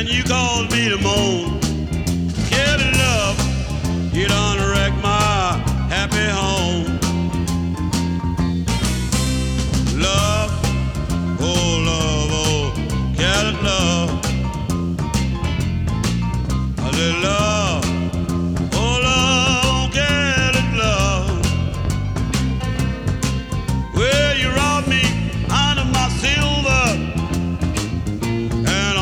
and you called me to moan. Kelly love, you done wrecked my